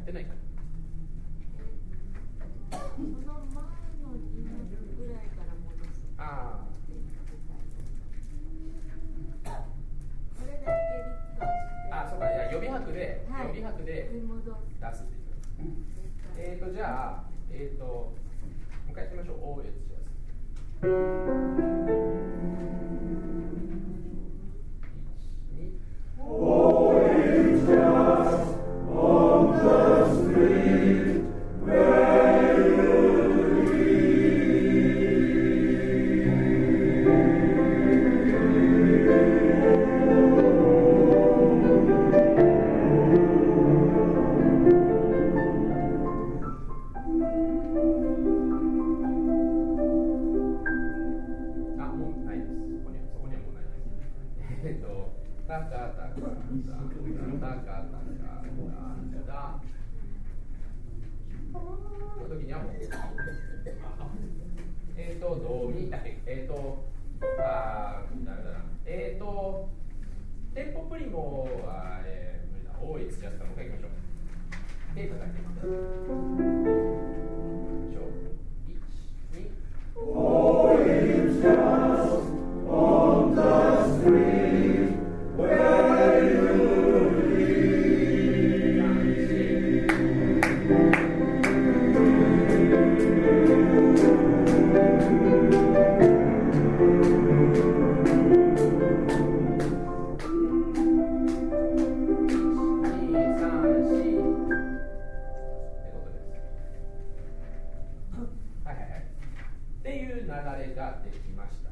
ってないかその前の2年ぐらいから戻す。 ああ。 これだけリットして。 あ、そうか、いや予備拍で、 はい、 予備拍で出すって言ってます。じゃあ、もう一回やってみましょう。おー、やつします。 Oh, it's just on the street where you live. タカタカタカタカタカの時にはもうドミだけダメだなテンポプリモは無理だ。多いつじゃったらもう一回いきましょう。で叩きます。 Oh, it's just on the street where you live. っていう流れができました。